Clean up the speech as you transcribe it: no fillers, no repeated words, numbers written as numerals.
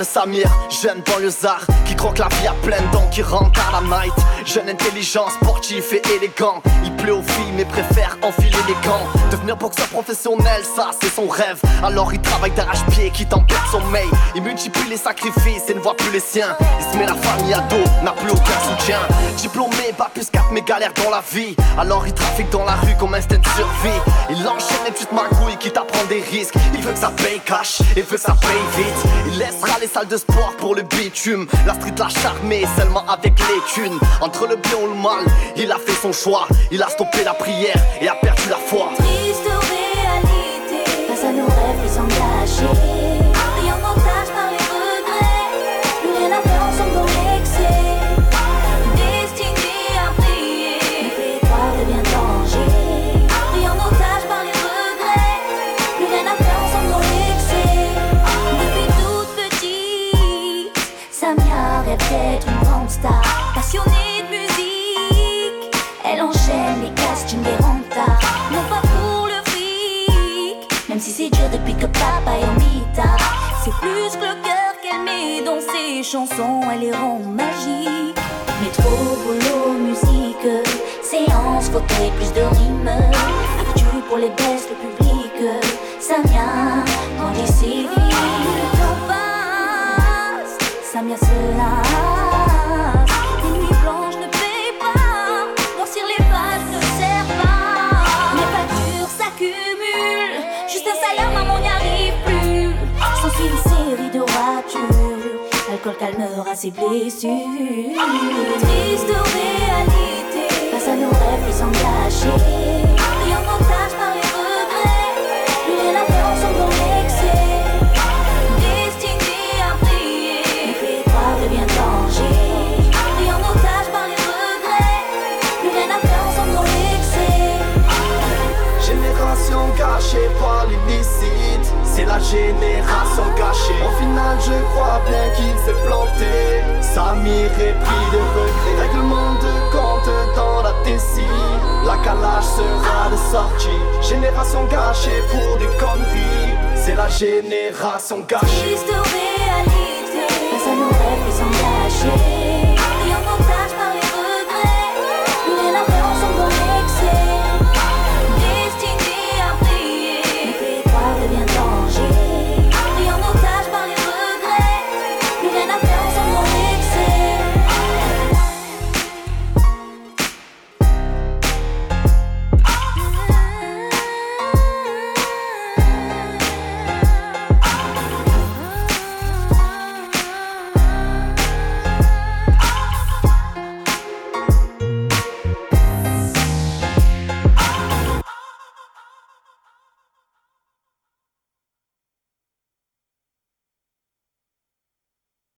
de Samir, jeune banlieusard qui croque la vie à pleines dents, qui rentre à la night. Jeune intelligent, sportif et élégant. Il plaît aux filles mais préfère enfiler les gants. Devenir boxeur professionnel, ça c'est son rêve. Alors il travaille d'arrache-pied, quitte en plein sommeil. Il multiplie les sacrifices et ne voit plus les siens. Il se met la famille à dos, n'a plus aucun soutien. Diplômé, pas plus 4 mais galère dans la vie. Alors il trafique dans la rue comme instinct de survie. Il enchaîne les petites magouilles quitte à prendre des risques. Il veut que ça paye cash, il veut que ça paye vite. Il laissera les salles de sport pour le bitume. La street l'a charmé seulement avec les thunes. Entre le bien ou le mal, il a fait son choix. Il a stoppé la prière et a perdu la foi. Triste réalité, face à nos rêves plus engagés. Pris en otage par les regrets. Plus rien à faire ensemble dans l'excès. Destiné à briller, mais fait croire devient danger. Pris en otage par les regrets. Plus rien à faire ensemble dans l'excès. Depuis toute petite, Samia rêve d'être une grande star. Passionnée de musique, elle enchaîne les castings des remparts. Non pas pour le fric, même si c'est dur depuis que papa est en mitard. C'est plus que le cœur qu'elle met dans ses chansons, elle les rend magiques. Métro, boulot, musique, séance, photo et plus de rimes. Actu pour les baisses, le public, Samia, grandit si vite. Le temps passe, Samia se lasse. Les nuits blanches ne payent pas, noircir les pages ne sert pas. Les factures s'accumulent, juste un salaire, maman n'y arrive plus. Sans une série de ratures, l'alcool calmera ses blessures. Triste réalité, face à nos rêves plus engagés. Pris en otage par les regrets, plus rien à faire ensemble dans l'excès. Destiné à briller, mais fait croire devient danger. Pris en otage par les regrets, plus rien à faire ensemble dans l'excès. Génération gâchée par l'illicite, c'est la génération gâchée. Au final je crois bien qu'il s'est planté. Samir est pris de regrets. Règlement de compte dans la décide. La calage sera de sortie. Génération gâchée pour des conneries. C'est la génération gâchée. Triste réalité, face à nos rêves plus engagés.